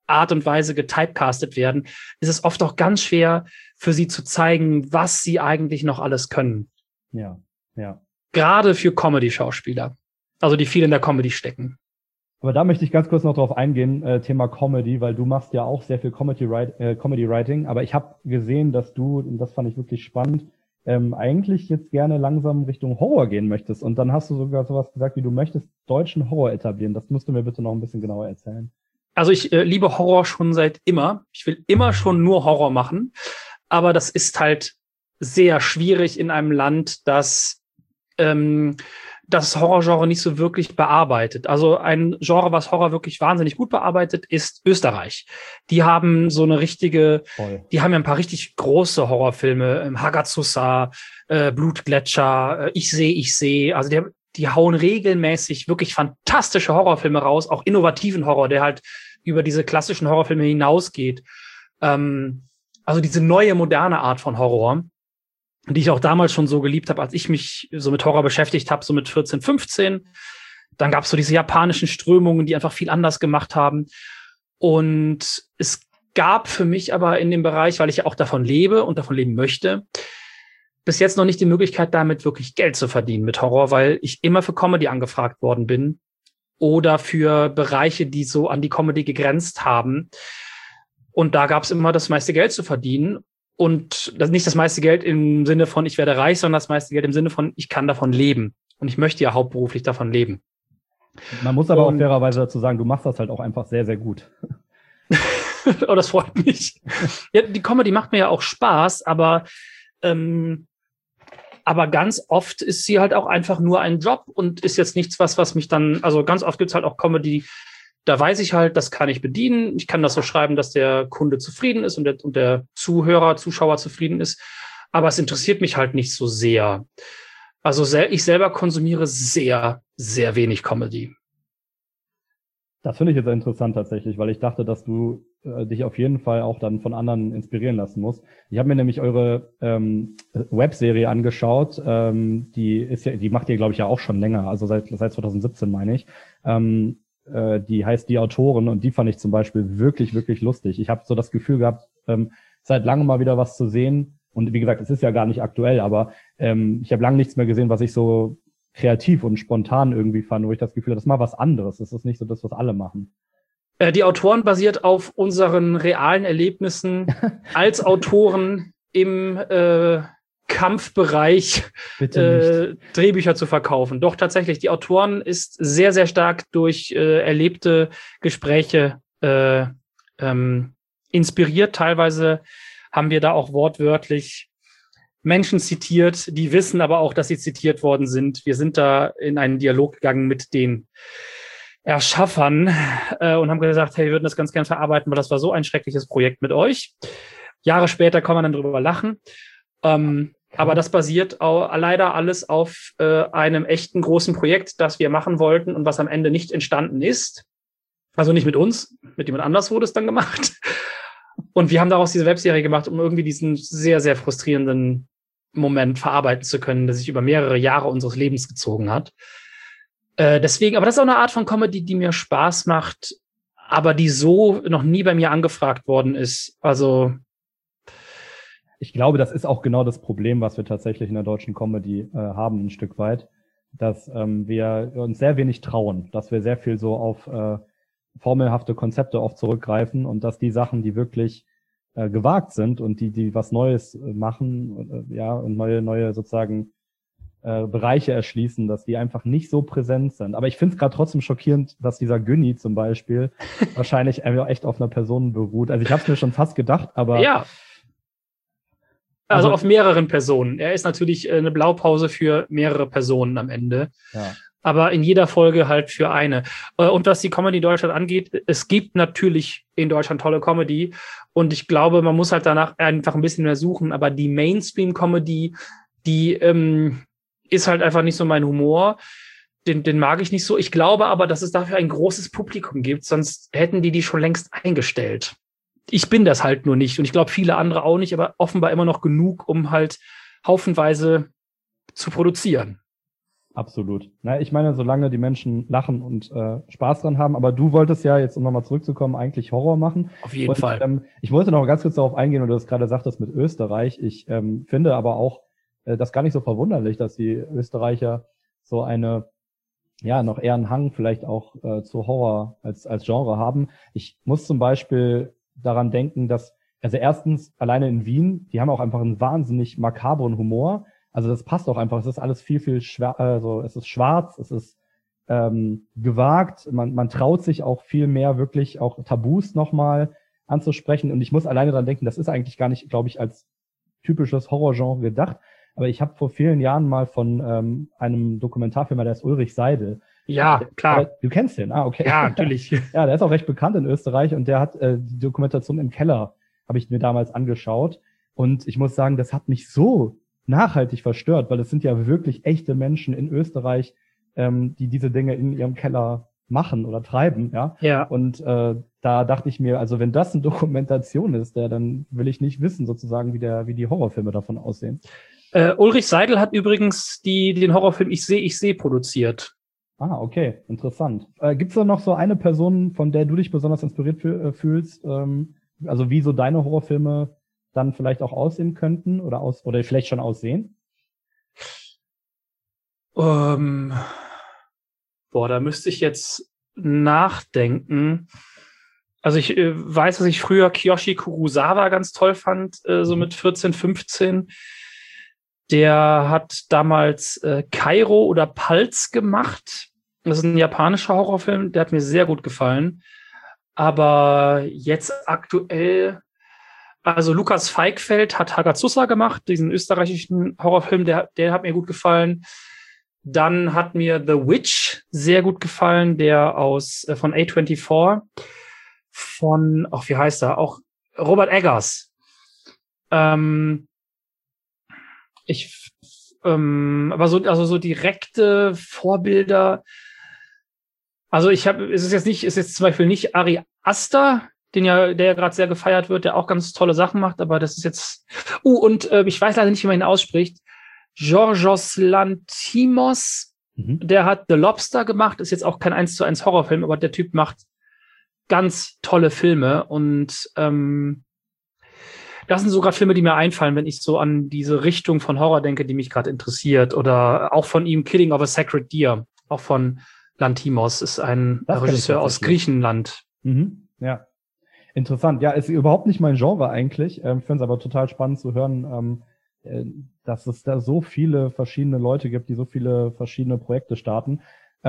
Art und Weise getypecastet werden, ist es oft auch ganz schwer für sie zu zeigen, was sie eigentlich noch alles können. Ja, ja. Gerade für Comedy-Schauspieler, also die viel in der Comedy stecken. Aber da möchte ich ganz kurz noch drauf eingehen, Thema Comedy, weil du machst ja auch sehr viel Comedy-Writing, aber ich habe gesehen, dass du, und das fand ich wirklich spannend, eigentlich jetzt gerne langsam Richtung Horror gehen möchtest. Und dann hast du sogar sowas gesagt, wie du möchtest deutschen Horror etablieren. Das musst du mir bitte noch ein bisschen genauer erzählen. Also ich liebe Horror schon seit immer. Ich will immer schon nur Horror machen. Aber das ist sehr schwierig in einem Land, das das Horrorgenre nicht so wirklich bearbeitet. Also ein Genre, was Horror wirklich wahnsinnig gut bearbeitet, ist Österreich. Die haben so eine die haben ja ein paar richtig große Horrorfilme, Hagazusa, Blutgletscher, Ich seh. Also die hauen regelmäßig wirklich fantastische Horrorfilme raus, auch innovativen Horror, der halt über diese klassischen Horrorfilme hinausgeht. Also diese neue, moderne Art von Horror, die ich auch damals schon so geliebt habe, als ich mich so mit Horror beschäftigt habe, so mit 14, 15. Dann gab es so diese japanischen Strömungen, die einfach viel anders gemacht haben. Und es gab für mich aber in dem Bereich, weil ich ja auch davon lebe und davon leben möchte, bis jetzt noch nicht die Möglichkeit, damit wirklich Geld zu verdienen mit Horror, weil ich immer für Comedy angefragt worden bin oder für Bereiche, die so an die Comedy gegrenzt haben. Und da gab es immer das meiste Geld zu verdienen. Und das nicht das meiste Geld im Sinne von, ich werde reich, sondern das meiste Geld im Sinne von, ich kann davon leben. Und ich möchte ja hauptberuflich davon leben. Man muss aber auch fairerweise dazu sagen, du machst das halt auch einfach sehr, sehr gut. Oh, das freut mich. Ja, die Comedy macht mir ja auch Spaß, aber ganz oft ist sie halt auch einfach nur ein Job und ist jetzt nichts, was mich dann, also ganz oft gibt's halt auch Comedy, da weiß ich halt, das kann ich bedienen. Ich kann das so schreiben, dass der Kunde zufrieden ist und der Zuschauer zufrieden ist. Aber es interessiert mich halt nicht so sehr. Also ich selber konsumiere sehr, sehr wenig Comedy. Das finde ich jetzt interessant tatsächlich, weil ich dachte, dass du dich auf jeden Fall auch dann von anderen inspirieren lassen musst. Ich habe mir nämlich eure Webserie angeschaut. Die macht ihr, glaube ich, ja auch schon länger, also seit 2017 meine ich. Die heißt Die Autoren und die fand ich zum Beispiel wirklich, wirklich lustig. Ich habe so das Gefühl gehabt, seit langem mal wieder was zu sehen. Und wie gesagt, es ist ja gar nicht aktuell, aber ich habe lange nichts mehr gesehen, was ich so kreativ und spontan irgendwie fand, wo ich das Gefühl hatte, das ist mal was anderes. Das ist nicht so das, was alle machen. Die Autoren basiert auf unseren realen Erlebnissen als Autoren im Kampfbereich Drehbücher zu verkaufen. Doch tatsächlich, die Autoren ist sehr, sehr stark durch erlebte Gespräche inspiriert. Teilweise haben wir da auch wortwörtlich Menschen zitiert, die wissen aber auch, dass sie zitiert worden sind. Wir sind da in einen Dialog gegangen mit den Erschaffern und haben gesagt, hey, wir würden das ganz gern verarbeiten, weil das war so ein schreckliches Projekt mit euch. Jahre später kann man dann drüber lachen. Aber das basiert auch leider alles auf einem echten großen Projekt, das wir machen wollten und was am Ende nicht entstanden ist. Also nicht mit uns, mit jemand anders wurde es dann gemacht. Und wir haben daraus diese Webserie gemacht, um irgendwie diesen sehr, sehr frustrierenden Moment verarbeiten zu können, der sich über mehrere Jahre unseres Lebens gezogen hat. Deswegen, aber das ist auch eine Art von Comedy, die mir Spaß macht, aber die so noch nie bei mir angefragt worden ist. Also ich glaube, das ist auch genau das Problem, was wir tatsächlich in der deutschen Comedy haben, ein Stück weit, dass wir uns sehr wenig trauen, dass wir sehr viel so auf formelhafte Konzepte oft zurückgreifen und dass die Sachen, die wirklich gewagt sind und die was Neues machen, und neue sozusagen Bereiche erschließen, dass die einfach nicht so präsent sind. Aber ich finde es gerade trotzdem schockierend, dass dieser Günni zum Beispiel wahrscheinlich echt auf einer Person beruht. Also ich habe es mir schon fast gedacht, aber ja. Also auf mehreren Personen. Er ist natürlich eine Blaupause für mehrere Personen am Ende. Ja. Aber in jeder Folge halt für eine. Und was die Comedy Deutschland angeht, es gibt natürlich in Deutschland tolle Comedy. Und ich glaube, man muss halt danach einfach ein bisschen mehr suchen. Aber die Mainstream-Comedy, die ist halt einfach nicht so mein Humor. Den mag ich nicht so. Ich glaube aber, dass es dafür ein großes Publikum gibt. Sonst hätten die schon längst eingestellt. Ich bin das halt nur nicht. Und ich glaube, viele andere auch nicht. Aber offenbar immer noch genug, um halt haufenweise zu produzieren. Absolut. Na, ich meine, solange die Menschen lachen und Spaß dran haben, aber du wolltest ja, jetzt um nochmal zurückzukommen, eigentlich Horror machen. Auf jeden Fall. Ich wollte noch ganz kurz darauf eingehen, weil du das gerade sagtest mit Österreich. Ich finde aber auch das gar nicht so verwunderlich, dass die Österreicher so noch eher einen Hang vielleicht auch zu Horror als Genre haben. Ich muss zum Beispiel daran denken, dass, also erstens, alleine in Wien, die haben auch einfach einen wahnsinnig makabren Humor. Also das passt auch einfach. Es ist alles viel es ist schwarz, es ist gewagt. Man traut sich auch viel mehr wirklich auch Tabus nochmal anzusprechen. Und ich muss alleine daran denken, das ist eigentlich gar nicht, glaube ich, als typisches Horrorgenre gedacht. Aber ich habe vor vielen Jahren mal von einem Dokumentarfilmer, der ist Ulrich Seidel. Ja, klar. Du kennst den? Ah, okay. Ja, natürlich. Ja, der ist auch recht bekannt in Österreich und der hat die Dokumentation im Keller, habe ich mir damals angeschaut. Und ich muss sagen, das hat mich so nachhaltig verstört, weil es sind ja wirklich echte Menschen in Österreich, die diese Dinge in ihrem Keller machen oder treiben, ja. Ja. Und da dachte ich mir, also wenn das eine Dokumentation ist, dann will ich nicht wissen, sozusagen, wie die Horrorfilme davon aussehen. Ulrich Seidel hat übrigens den Horrorfilm Ich seh produziert. Ah, okay, interessant. Gibt's da noch so eine Person, von der du dich besonders inspiriert fühlst? Also wie so deine Horrorfilme dann vielleicht auch aussehen könnten oder vielleicht schon aussehen? Da müsste ich jetzt nachdenken. Also ich weiß, dass ich früher Kiyoshi Kurosawa ganz toll fand, so mit 14, 15. Der hat damals Kairo oder Pulse gemacht. Das ist ein japanischer Horrorfilm, der hat mir sehr gut gefallen. Aber jetzt aktuell, also Lukas Feigfeld hat Hagazusa gemacht, diesen österreichischen Horrorfilm, der hat mir gut gefallen. Dann hat mir The Witch sehr gut gefallen, der von A24, wie heißt er? Auch Robert Eggers. Aber so direkte Vorbilder. Also es ist jetzt zum Beispiel nicht Ari Aster, der ja gerade sehr gefeiert wird, der auch ganz tolle Sachen macht, aber das ist jetzt, ich weiß leider nicht, wie man ihn ausspricht. Georgios Lanthimos, der hat The Lobster gemacht, ist jetzt auch kein 1:1 Horrorfilm, aber der Typ macht ganz tolle Filme und das sind sogar Filme, die mir einfallen, wenn ich so an diese Richtung von Horror denke, die mich gerade interessiert. Oder auch von ihm Killing of a Sacred Deer, auch von Lanthimos, ist ein Regisseur aus Griechenland. Mhm. Ja, interessant. Ja, ist überhaupt nicht mein Genre eigentlich. Ich finde es aber total spannend zu hören, dass es da so viele verschiedene Leute gibt, die so viele verschiedene Projekte starten.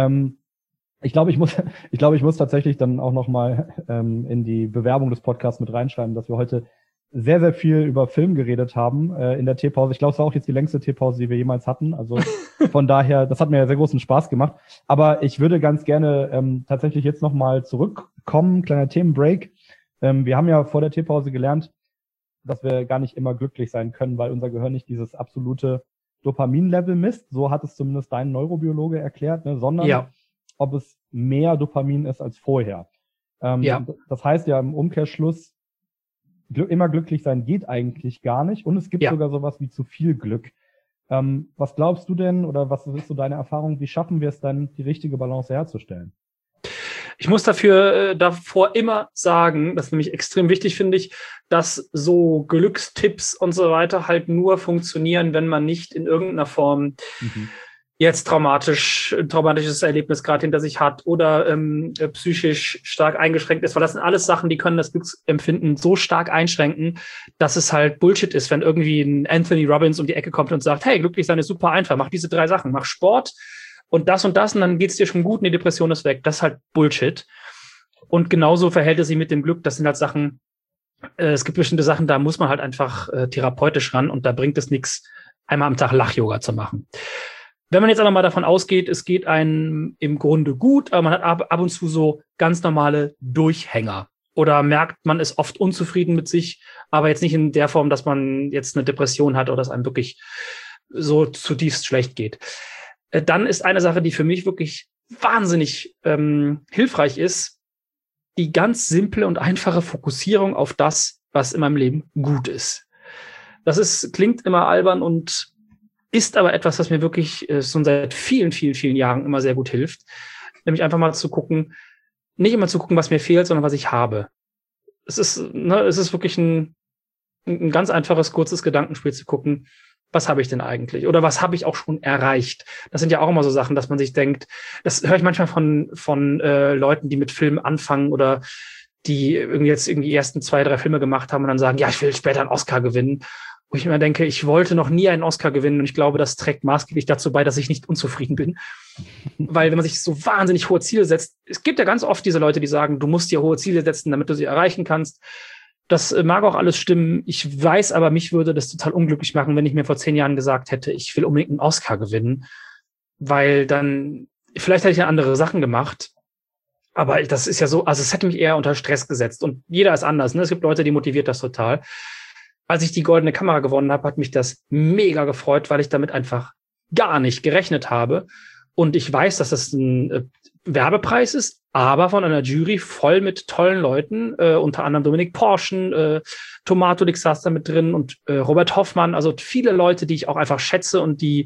Ich glaube, ich muss tatsächlich dann auch noch mal in die Bewerbung des Podcasts mit reinschreiben, dass wir heute sehr, sehr viel über Film geredet haben in der Teepause. Ich glaube, es war auch jetzt die längste Teepause, die wir jemals hatten. Also von daher, das hat mir sehr großen Spaß gemacht. Aber ich würde ganz gerne tatsächlich jetzt noch mal zurückkommen, kleiner Themenbreak. Wir haben ja vor der Teepause gelernt, dass wir gar nicht immer glücklich sein können, weil unser Gehirn nicht dieses absolute Dopamin-Level misst. So hat es zumindest dein Neurobiologe erklärt, ne? Sondern ob es mehr Dopamin ist als vorher. Das heißt ja im Umkehrschluss, immer glücklich sein geht eigentlich gar nicht. Und es gibt sogar sowas wie zu viel Glück. Was glaubst du denn oder was ist so deine Erfahrung? Wie schaffen wir es dann, die richtige Balance herzustellen? Ich muss davor immer sagen, das ist nämlich extrem wichtig, finde ich, dass so Glückstipps und so weiter halt nur funktionieren, wenn man nicht in irgendeiner Form jetzt traumatisches Erlebnis gerade hinter sich hat oder psychisch stark eingeschränkt ist, weil das sind alles Sachen, die können das Glücksempfinden so stark einschränken, dass es halt Bullshit ist, wenn irgendwie ein Anthony Robbins um die Ecke kommt und sagt, hey, glücklich sein ist super einfach, mach diese 3 Sachen, mach Sport und dann geht's dir schon gut und die Depression ist weg. Das ist halt Bullshit. Und genauso verhält es sich mit dem Glück. Das sind halt Sachen, es gibt bestimmte Sachen, da muss man halt einfach therapeutisch ran und da bringt es nichts, einmal am Tag Lach-Yoga zu machen. Wenn man jetzt aber mal davon ausgeht, es geht einem im Grunde gut, aber man hat ab und zu so ganz normale Durchhänger oder merkt, man ist oft unzufrieden mit sich, aber jetzt nicht in der Form, dass man jetzt eine Depression hat oder es einem wirklich so zutiefst schlecht geht. Dann ist eine Sache, die für mich wirklich wahnsinnig hilfreich ist, die ganz simple und einfache Fokussierung auf das, was in meinem Leben gut ist. Klingt immer albern und ist aber etwas, was mir wirklich schon seit vielen, vielen, vielen Jahren immer sehr gut hilft. Nämlich einfach mal zu gucken, nicht immer zu gucken, was mir fehlt, sondern was ich habe. Es ist wirklich ein ganz einfaches, kurzes Gedankenspiel zu gucken, was habe ich denn eigentlich? Oder was habe ich auch schon erreicht? Das sind ja auch immer so Sachen, dass man sich denkt, das höre ich manchmal von Leuten, die mit Filmen anfangen oder die irgendwie ersten 2, 3 Filme gemacht haben und dann sagen, ja, ich will später einen Oscar gewinnen. Wo ich immer denke, ich wollte noch nie einen Oscar gewinnen und ich glaube, das trägt maßgeblich dazu bei, dass ich nicht unzufrieden bin. Weil wenn man sich so wahnsinnig hohe Ziele setzt, es gibt ja ganz oft diese Leute, die sagen, du musst dir hohe Ziele setzen, damit du sie erreichen kannst. Das mag auch alles stimmen. Ich weiß aber, mich würde das total unglücklich machen, wenn ich mir vor 10 Jahren gesagt hätte, ich will unbedingt einen Oscar gewinnen, weil dann, vielleicht hätte ich ja andere Sachen gemacht. Aber das ist ja so, also es hätte mich eher unter Stress gesetzt und jeder ist anders, ne? Es gibt Leute, die motiviert das total. Als ich die Goldene Kamera gewonnen habe, hat mich das mega gefreut, weil ich damit einfach gar nicht gerechnet habe. Und ich weiß, dass das ein Werbepreis ist, aber von einer Jury voll mit tollen Leuten, unter anderem Dominik Porschen, Tomato Disaster mit drin und Robert Hoffmann, also viele Leute, die ich auch einfach schätze und die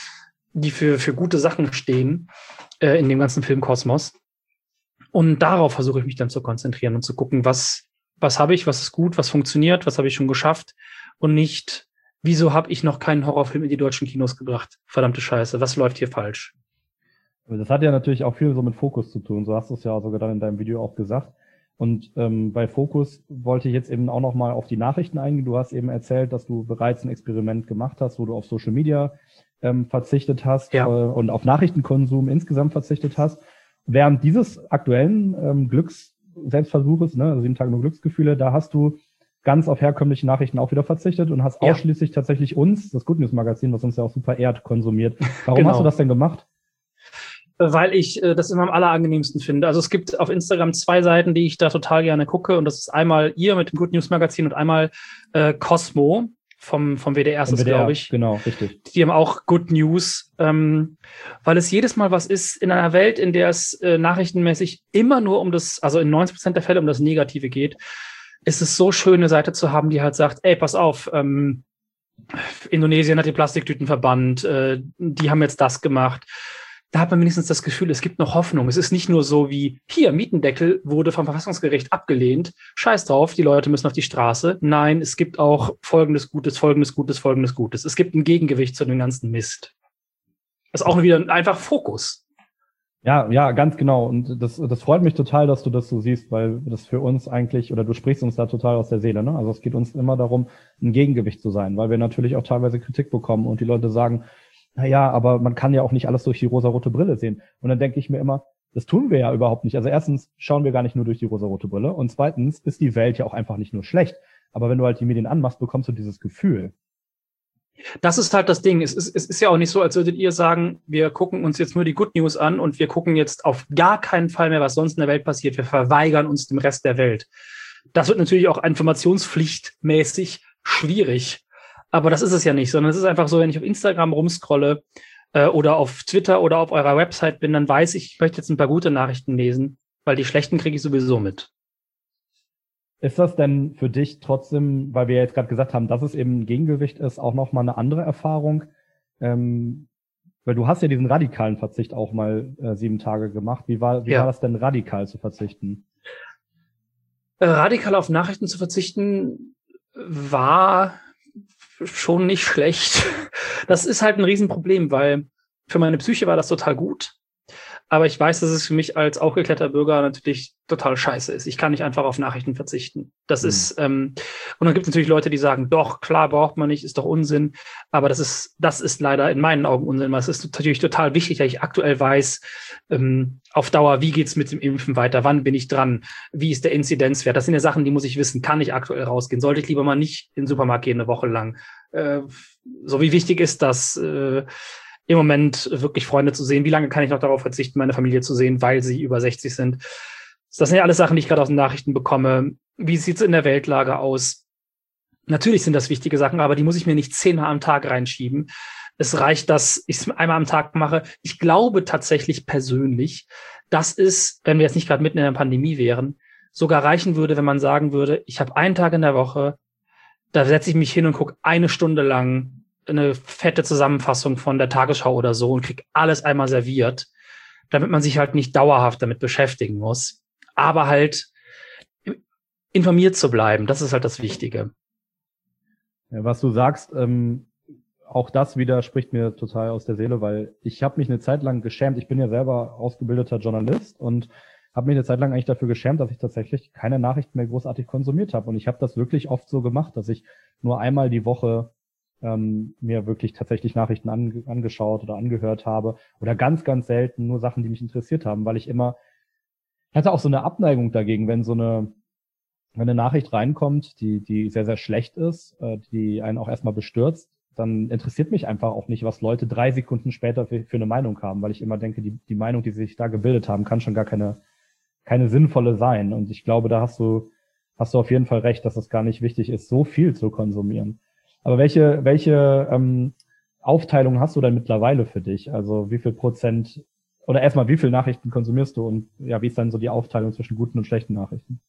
für gute Sachen stehen in dem ganzen Filmkosmos. Und darauf versuche ich mich dann zu konzentrieren und zu gucken, was habe ich, was ist gut, was funktioniert, was habe ich schon geschafft und nicht, wieso habe ich noch keinen Horrorfilm in die deutschen Kinos gebracht? Verdammte Scheiße, was läuft hier falsch? Das hat ja natürlich auch viel so mit Fokus zu tun. So hast du es ja sogar dann in deinem Video auch gesagt. Und bei Fokus wollte ich jetzt eben auch nochmal auf die Nachrichten eingehen. Du hast eben erzählt, dass du bereits ein Experiment gemacht hast, wo du auf Social Media verzichtet hast und auf Nachrichtenkonsum insgesamt verzichtet hast. Während dieses aktuellen Selbstversuches, ne, also 7 Tage nur Glücksgefühle, da hast du ganz auf herkömmliche Nachrichten auch wieder verzichtet und hast ausschließlich tatsächlich uns, das Good News Magazin, was uns ja auch super ehrt, konsumiert. Warum hast du das denn gemacht? Weil ich das immer am allerangenehmsten finde. Also es gibt auf Instagram 2 Seiten, die ich da total gerne gucke. Und das ist einmal ihr mit dem Good News Magazin und einmal Cosmo vom WDR ist es, glaube ich. Genau, richtig. Die haben auch Good News, weil es jedes Mal was ist in einer Welt, in der es nachrichtenmäßig immer nur also in 90% der Fälle um das Negative geht, ist es so schön, eine Seite zu haben, die halt sagt, ey, pass auf, Indonesien hat die Plastiktüten verbannt, die haben jetzt das gemacht. Da hat man wenigstens das Gefühl, es gibt noch Hoffnung. Es ist nicht nur so wie, hier, Mietendeckel wurde vom Verfassungsgericht abgelehnt. Scheiß drauf, die Leute müssen auf die Straße. Nein, es gibt auch Folgendes Gutes, Folgendes Gutes, Folgendes Gutes. Es gibt ein Gegengewicht zu dem ganzen Mist. Das ist auch wieder einfach Fokus. Ja, ganz genau. Und das freut mich total, dass du das so siehst, weil das für uns eigentlich, oder du sprichst uns da total aus der Seele, ne? Also es geht uns immer darum, ein Gegengewicht zu sein, weil wir natürlich auch teilweise Kritik bekommen und die Leute sagen, naja, aber man kann ja auch nicht alles durch die rosarote Brille sehen. Und dann denke ich mir immer, das tun wir ja überhaupt nicht. Also erstens schauen wir gar nicht nur durch die rosarote Brille und zweitens ist die Welt ja auch einfach nicht nur schlecht. Aber wenn du halt die Medien anmachst, bekommst du dieses Gefühl. Das ist halt das Ding. Es ist ja auch nicht so, als würdet ihr sagen, wir gucken uns jetzt nur die Good News an und wir gucken jetzt auf gar keinen Fall mehr, was sonst in der Welt passiert. Wir verweigern uns dem Rest der Welt. Das wird natürlich auch informationspflichtmäßig schwierig. Aber das ist es ja nicht, sondern es ist einfach so, wenn ich auf Instagram rumscrolle oder auf Twitter oder auf eurer Website bin, dann weiß ich, ich möchte jetzt ein paar gute Nachrichten lesen, weil die schlechten kriege ich sowieso mit. Ist das denn für dich trotzdem, weil wir jetzt gerade gesagt haben, dass es eben ein Gegengewicht ist, auch nochmal eine andere Erfahrung? Weil du hast ja diesen radikalen Verzicht auch mal 7 Tage gemacht. Wie war das denn, radikal zu verzichten? Radikal auf Nachrichten zu verzichten war schon nicht schlecht. Das ist halt ein Riesenproblem, weil für meine Psyche war das total gut. Aber ich weiß, dass es für mich als aufgeklärter Bürger natürlich total scheiße ist. Ich kann nicht einfach auf Nachrichten verzichten. Das ist, und dann gibt es natürlich Leute, die sagen, doch, klar, braucht man nicht, ist doch Unsinn. Aber das ist leider in meinen Augen Unsinn, weil es ist natürlich total wichtig, dass ich aktuell weiß, auf Dauer, wie geht's mit dem Impfen weiter? Wann bin ich dran? Wie ist der Inzidenzwert? Das sind ja Sachen, die muss ich wissen. Kann ich aktuell rausgehen? Sollte ich lieber mal nicht in den Supermarkt gehen, eine Woche lang? So wie wichtig ist das, im Moment wirklich Freunde zu sehen? Wie lange kann ich noch darauf verzichten, meine Familie zu sehen, weil sie über 60 sind? Das sind ja alles Sachen, die ich gerade aus den Nachrichten bekomme. Wie sieht's in der Weltlage aus? Natürlich sind das wichtige Sachen, aber die muss ich mir nicht 10-mal am Tag reinschieben. Es reicht, dass ich es einmal am Tag mache. Ich glaube tatsächlich persönlich, dass es, wenn wir jetzt nicht gerade mitten in der Pandemie wären, sogar reichen würde, wenn man sagen würde, ich habe einen Tag in der Woche, da setze ich mich hin und gucke 1 Stunde lang eine fette Zusammenfassung von der Tagesschau oder so und kriege alles einmal serviert, damit man sich halt nicht dauerhaft damit beschäftigen muss, aber halt informiert zu bleiben. Das ist halt das Wichtige. Ja, was du sagst, auch das widerspricht mir total aus der Seele, weil ich habe mich eine Zeit lang geschämt. Ich bin ja selber ausgebildeter Journalist und habe mich eine Zeit lang eigentlich dafür geschämt, dass ich tatsächlich keine Nachrichten mehr großartig konsumiert habe. Und ich habe das wirklich oft so gemacht, dass ich nur einmal die Woche mir wirklich tatsächlich Nachrichten angeschaut oder angehört habe oder ganz, ganz selten nur Sachen, die mich interessiert haben, weil ich hatte auch so eine Abneigung dagegen, wenn eine Nachricht reinkommt, die sehr, sehr schlecht ist, die einen auch erstmal bestürzt, dann interessiert mich einfach auch nicht, was Leute 3 Sekunden später für eine Meinung haben, weil ich immer denke, die Meinung, die sie sich da gebildet haben, kann schon gar keine sinnvolle sein. Und ich glaube, da hast du auf jeden Fall recht, dass es gar nicht wichtig ist, so viel zu konsumieren. Aber welche Aufteilung hast du denn mittlerweile für dich? Also wie viel Prozent oder erstmal wie viel Nachrichten konsumierst du und ja, wie ist dann so die Aufteilung zwischen guten und schlechten Nachrichten?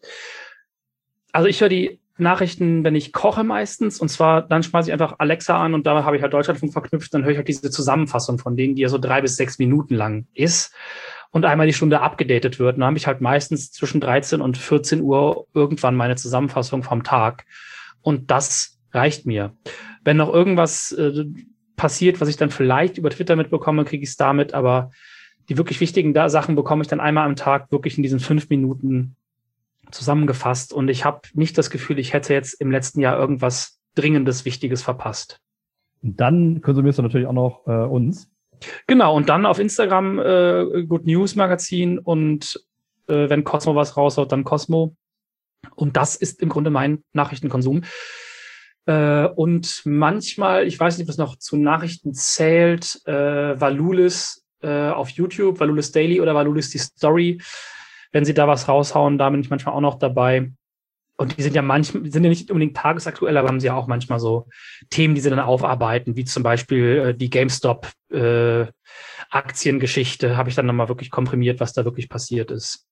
Also ich höre die Nachrichten, wenn ich koche meistens, und zwar dann schmeiße ich einfach Alexa an und da habe ich halt Deutschlandfunk verknüpft, dann höre ich halt diese Zusammenfassung von denen, die ja so 3 bis 6 Minuten lang ist und einmal die Stunde abgedatet wird. Und dann habe ich halt meistens zwischen 13 und 14 Uhr irgendwann meine Zusammenfassung vom Tag und das reicht mir. Wenn noch irgendwas passiert, was ich dann vielleicht über Twitter mitbekomme, kriege ich es damit, aber die wirklich wichtigen Sachen bekomme ich dann einmal am Tag wirklich in diesen 5 Minuten zusammengefasst und ich habe nicht das Gefühl, ich hätte jetzt im letzten Jahr irgendwas Dringendes, Wichtiges verpasst. Und dann konsumierst du natürlich auch noch uns. Genau, und dann auf Instagram Good News Magazin und wenn Cosmo was raushaut, dann Cosmo. Und das ist im Grunde mein Nachrichtenkonsum. Und manchmal, ich weiß nicht, was noch zu Nachrichten zählt, Valulis auf YouTube, Valulis Daily oder Valulis die Story. Wenn sie da was raushauen, da bin ich manchmal auch noch dabei. Und die sind ja nicht unbedingt tagesaktuell, aber haben sie ja auch manchmal so Themen, die sie dann aufarbeiten, wie zum Beispiel die GameStop Aktiengeschichte, habe ich dann nochmal wirklich komprimiert, was da wirklich passiert ist.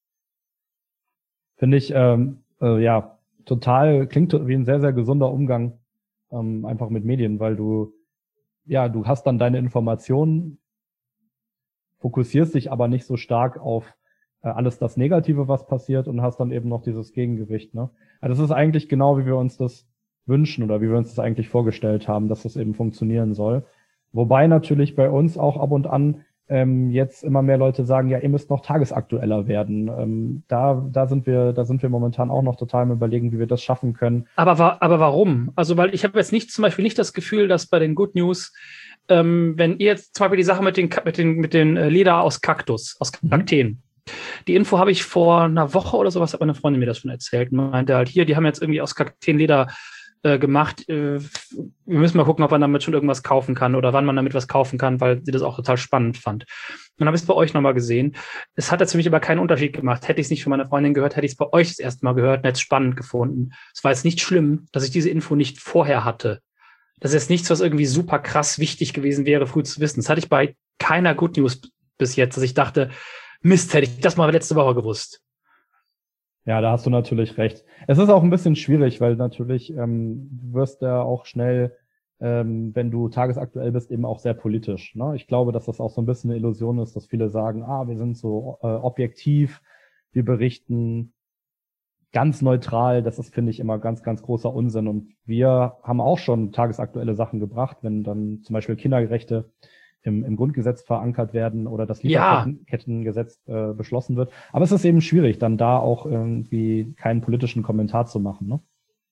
Finde ich, ja, klingt wie ein sehr, sehr gesunder Umgang einfach mit Medien, weil du hast dann deine Informationen, fokussierst dich aber nicht so stark auf alles das Negative, was passiert und hast dann eben noch dieses Gegengewicht, ne? Also das ist eigentlich genau, wie wir uns das wünschen oder wie wir uns das eigentlich vorgestellt haben, dass das eben funktionieren soll. Wobei natürlich bei uns auch ab und an jetzt immer mehr Leute sagen, ja, ihr müsst noch tagesaktueller werden. Da sind wir momentan auch noch total im Überlegen, wie wir das schaffen können. Aber warum? Also, weil ich habe jetzt zum Beispiel nicht das Gefühl, dass bei den Good News, wenn ihr jetzt zum Beispiel die Sache mit den Leder aus Kaktus, aus Kakteen, die Info habe ich vor einer Woche oder sowas, hat meine Freundin mir das schon erzählt. Und meinte halt, die haben jetzt irgendwie aus Kakteenleder gemacht. Wir müssen mal gucken, ob man damit schon irgendwas kaufen kann oder wann man damit was kaufen kann, weil sie das auch total spannend fand. Dann habe ich es bei euch nochmal gesehen. Es hat jetzt für mich aber keinen Unterschied gemacht. Hätte ich es nicht von meiner Freundin gehört, hätte ich es bei euch das erste Mal gehört und hätte es spannend gefunden. Es war jetzt nicht schlimm, dass ich diese Info nicht vorher hatte. Das ist jetzt nichts, was irgendwie super krass wichtig gewesen wäre, früh zu wissen. Das hatte ich bei keiner Good News bis jetzt, dass ich dachte, Mist, hätte ich das mal letzte Woche gewusst. Ja, da hast du natürlich recht. Es ist auch ein bisschen schwierig, weil natürlich du wirst ja auch schnell, wenn du tagesaktuell bist, eben auch sehr politisch, ne? Ich glaube, dass das auch so ein bisschen eine Illusion ist, dass viele sagen, wir sind so objektiv, wir berichten ganz neutral. Das ist, finde ich, immer ganz, ganz großer Unsinn. Und wir haben auch schon tagesaktuelle Sachen gebracht, wenn dann zum Beispiel Kinderrechte im Grundgesetz verankert werden oder das Lieferkettengesetz beschlossen wird. Aber es ist eben schwierig, dann da auch irgendwie keinen politischen Kommentar zu machen, ne?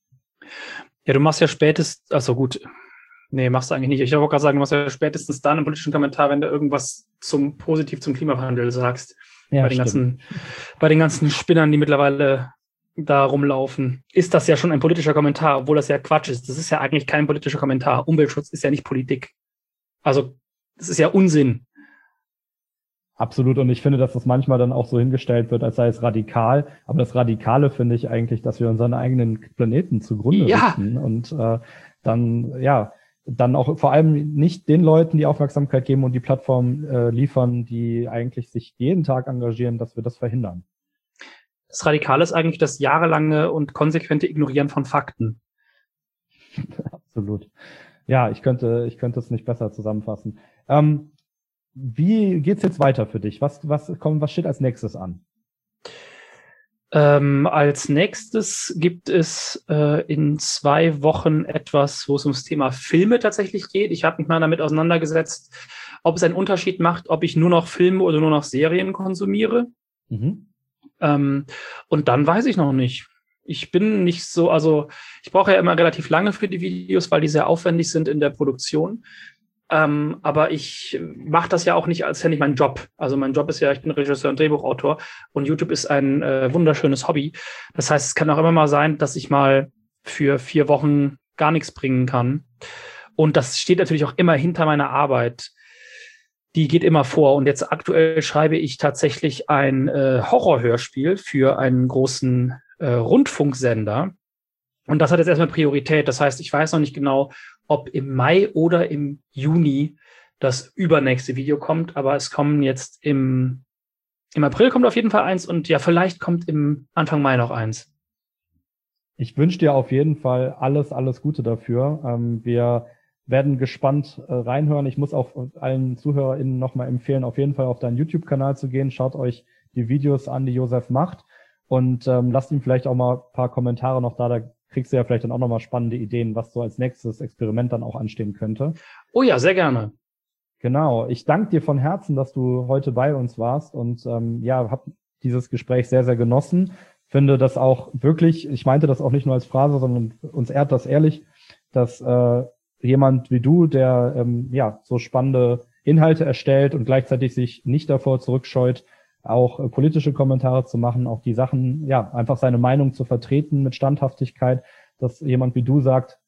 Ja, du machst ja spätestens, machst du eigentlich nicht. Ich wollte gerade sagen, du machst ja spätestens dann einen politischen Kommentar, wenn du irgendwas positiv zum Klimawandel sagst. Ja, bei den ganzen Spinnern, die mittlerweile da rumlaufen, ist das ja schon ein politischer Kommentar, obwohl das ja Quatsch ist. Das ist ja eigentlich kein politischer Kommentar. Umweltschutz ist ja nicht Politik. Also, das ist ja Unsinn. Absolut. Und ich finde, dass das manchmal dann auch so hingestellt wird, als sei es radikal. Aber das Radikale finde ich eigentlich, dass wir unseren eigenen Planeten zugrunde richten und dann auch vor allem nicht den Leuten die Aufmerksamkeit geben und die Plattform liefern, die eigentlich sich jeden Tag engagieren, dass wir das verhindern. Das Radikale ist eigentlich das jahrelange und konsequente Ignorieren von Fakten. Absolut. Ja, ich könnte es nicht besser zusammenfassen. Wie geht's jetzt weiter für dich? Was steht als nächstes an? Als nächstes gibt es in 2 Wochen etwas, wo es ums Thema Filme tatsächlich geht. Ich habe mich mal damit auseinandergesetzt, ob es einen Unterschied macht, ob ich nur noch Filme oder nur noch Serien konsumiere. Und dann weiß ich noch nicht. Ich bin nicht so, also ich brauche ja immer relativ lange für die Videos, weil die sehr aufwendig sind in der Produktion. Aber ich mache das ja auch nicht als ja nicht mein Job. Also mein Job ist ja, ich bin Regisseur und Drehbuchautor und YouTube ist ein wunderschönes Hobby. Das heißt, es kann auch immer mal sein, dass ich mal für 4 Wochen gar nichts bringen kann. Und das steht natürlich auch immer hinter meiner Arbeit. Die geht immer vor. Und jetzt aktuell schreibe ich tatsächlich ein Horrorhörspiel für einen großen Rundfunksender. Und das hat jetzt erstmal Priorität. Das heißt, ich weiß noch nicht genau, ob im Mai oder im Juni das übernächste Video kommt. Aber es kommen jetzt im April kommt auf jeden Fall eins und ja, vielleicht kommt im Anfang Mai noch eins. Ich wünsche dir auf jeden Fall alles Gute dafür. Wir werden gespannt reinhören. Ich muss auch allen ZuhörerInnen nochmal empfehlen, auf jeden Fall auf deinen YouTube-Kanal zu gehen. Schaut euch die Videos an, die Josef macht. Und lasst ihm vielleicht auch mal ein paar Kommentare noch da. Da kriegst du ja vielleicht dann auch nochmal spannende Ideen, was so als nächstes Experiment dann auch anstehen könnte. Oh ja, sehr gerne. Genau. Ich danke dir von Herzen, dass du heute bei uns warst und habe dieses Gespräch sehr, sehr genossen. Finde das auch wirklich, ich meinte das auch nicht nur als Phrase, sondern uns ehrt das ehrlich, dass jemand wie du, der so spannende Inhalte erstellt und gleichzeitig sich nicht davor zurückscheut, auch politische Kommentare zu machen, auch die Sachen, einfach seine Meinung zu vertreten mit Standhaftigkeit, dass jemand wie du sagt,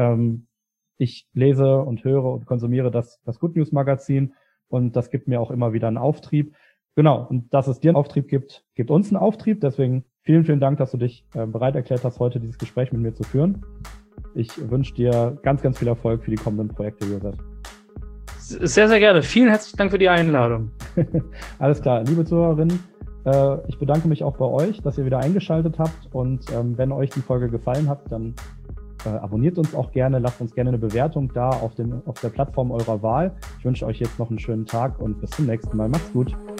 ich lese und höre und konsumiere das Good News Magazin und das gibt mir auch immer wieder einen Auftrieb. Genau, und dass es dir einen Auftrieb gibt uns einen Auftrieb. Deswegen vielen, vielen Dank, dass du dich bereit erklärt hast, heute dieses Gespräch mit mir zu führen. Ich wünsche dir ganz, ganz viel Erfolg für die kommenden Projekte, Josef. Sehr, sehr gerne. Vielen herzlichen Dank für die Einladung. Alles klar. Liebe Zuhörerinnen, ich bedanke mich auch bei euch, dass ihr wieder eingeschaltet habt. Und wenn euch die Folge gefallen hat, dann abonniert uns auch gerne, lasst uns gerne eine Bewertung da auf der Plattform eurer Wahl. Ich wünsche euch jetzt noch einen schönen Tag und bis zum nächsten Mal. Macht's gut.